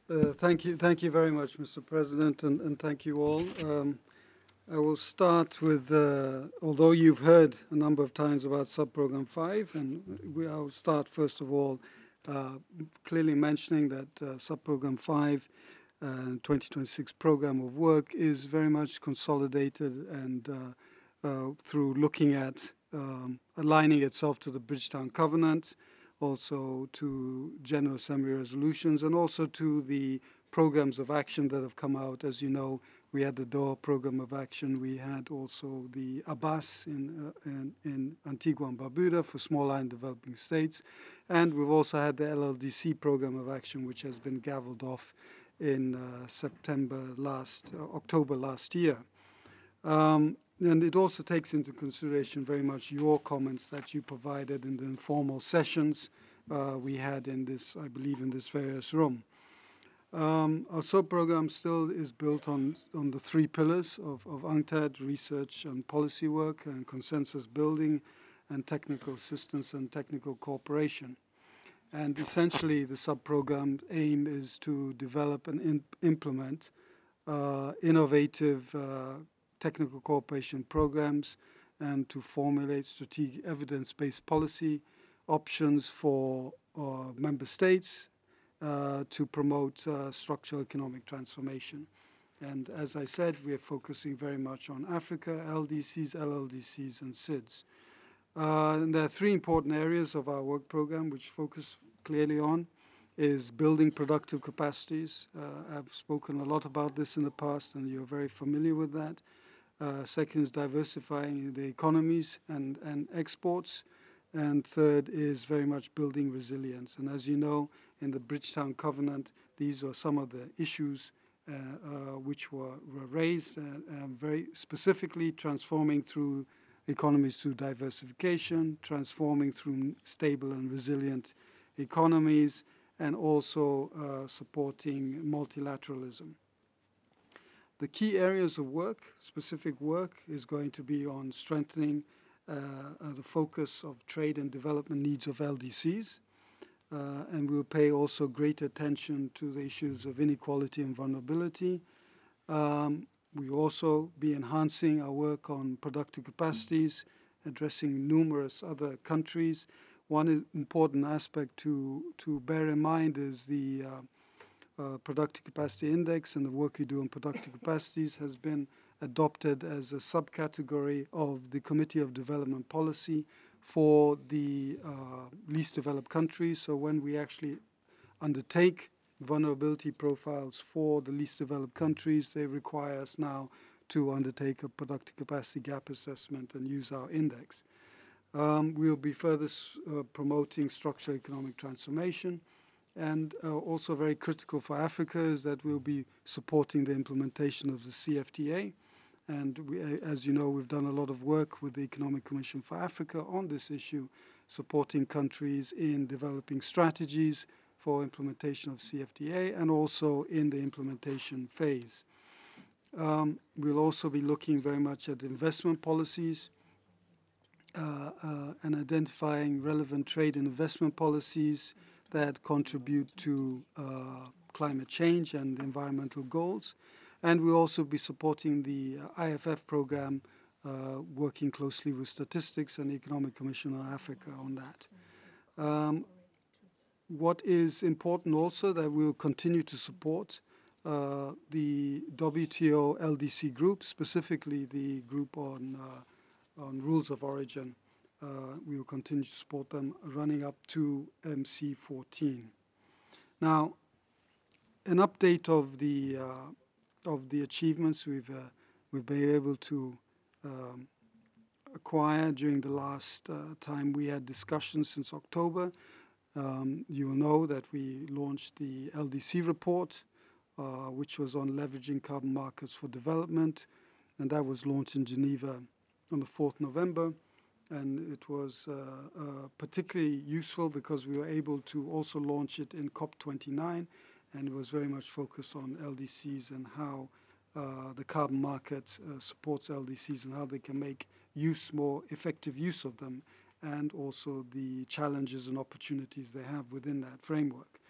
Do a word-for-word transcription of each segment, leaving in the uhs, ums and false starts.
Uh, thank you, thank you very much, Mister President, and, and thank you all. Um, I will start with, uh, although you've heard a number of times about Subprogram five, and we, I will start first of all uh, clearly mentioning that uh, Subprogram five, uh, twenty twenty-six program of work is very much consolidated and uh, uh, through looking at um, aligning itself to the Bridgetown Covenant, also to General Assembly resolutions, and also to the programs of action that have come out. As you know, we had the Doha Program of Action. We had also the Abbas in, uh, in, in Antigua and Barbuda for small island developing states. And we've also had the L L D C Program of Action, which has been gavelled off in uh, September last, uh, October last year. Um, and it also takes into consideration very much your comments that you provided in the informal sessions uh, we had in this, I believe, in this various room. Um, our sub-program still is built on, on the three pillars of, of UNCTAD, research and policy work, and consensus building, and technical assistance and technical cooperation. And essentially, the sub-program aim is to develop and in, implement uh, innovative uh, technical cooperation programs and to formulate strategic evidence-based policy options for uh, member states uh, to promote uh, structural economic transformation. And as I said, we are focusing very much on Africa, L D Cs, L L D Cs, and S I Ds. Uh, and there are three important areas of our work program which focus clearly on is building productive capacities. Uh, I've spoken a lot about this in the past, and you're very familiar with that. Uh, second is diversifying the economies and, and exports. And third is very much building resilience. And as you know, in the Bridgetown Covenant, these are some of the issues uh, uh, which were, were raised, uh, uh, very specifically transforming through economies through diversification, transforming through stable and resilient economies, and also uh, supporting multilateralism. The key areas of work, specific work, is going to be on strengthening uh, uh, the focus of trade and development needs of L D Cs. Uh, and we'll pay also great attention to the issues of inequality and vulnerability. Um, we will also be enhancing our work on productive capacities, addressing numerous other countries. One important aspect to, to bear in mind is the uh, uh, Productive Capacity Index, and the work we do on productive capacities has been adopted as a subcategory of the Committee of Development Policy for the uh, least developed countries. So when we actually undertake vulnerability profiles for the least developed countries, they require us now to undertake a productive capacity gap assessment and use our index. Um, we'll be further uh, promoting structural economic transformation. And uh, also very critical for Africa is that we'll be supporting the implementation of the C F T A. And we, uh, as you know, we've done a lot of work with the Economic Commission for Africa on this issue, supporting countries in developing strategies for implementation of C F T A and also in the implementation phase. Um, we'll also be looking very much at investment policies uh, uh, and identifying relevant trade and investment policies that contribute to uh, climate change and environmental goals. And we'll also be supporting the uh, I F F program, uh, working closely with Statistics and the Economic Commission on Africa on that. Um, what is important also that we'll continue to support uh, the W T O L D C group, specifically the group on, uh, on rules of origin. Uh, we will continue to support them running up to M C fourteen. Now, an update of the uh, of the achievements we've uh, we've been able to um, acquire during the last uh, time we had discussions since October. Um, you will know that we launched the L D C report, uh, which was on leveraging carbon markets for development, and that was launched in Geneva on the fourth of November. And it was uh, uh, particularly useful because we were able to also launch it in COP twenty-nine, and it was very much focused on L D Cs and how uh, the carbon market uh, supports L D Cs and how they can make use, more effective use of them, and also the challenges and opportunities they have within that framework.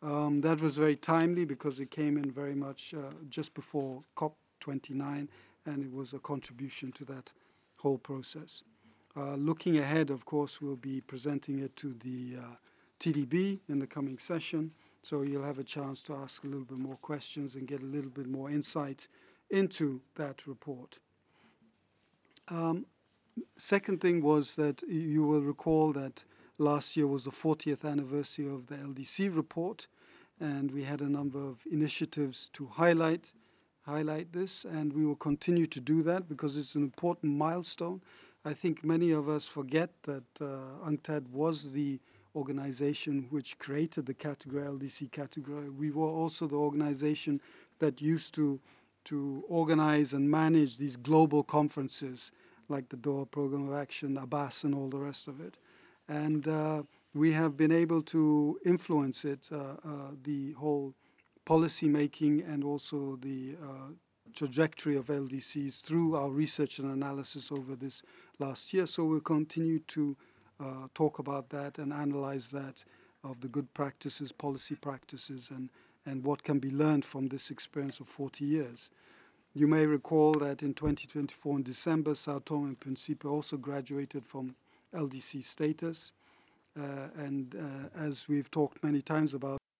Um, that was very timely because it came in very much uh, just before COP twenty-nine, and it was a contribution to that whole process. Uh, looking ahead, of course, we'll be presenting it to the uh, T D B in the coming session, so you'll have a chance to ask a little bit more questions and get a little bit more insight into that report. Um, second thing was that you will recall that last year was the fortieth anniversary of the L D C report, and we had a number of initiatives to highlight highlight this, and we will continue to do that because it's an important milestone. I think many of us forget that uh, UNCTAD was the organization which created the category, L D C category. We were also the organization that used to to organize and manage these global conferences like the Doha Program of Action, Abbas, and all the rest of it. And uh, we have been able to influence it, uh, uh, the whole policy making and also the uh, trajectory of L D Cs through our research and analysis over this last year. So we'll continue to uh, talk about that and analyze that of the good practices, policy practices, and, and what can be learned from this experience of forty years. You may recall that in twenty twenty-four in December, Sao Tome and Principe also graduated from L D C status. Uh, and uh, as we've talked many times about,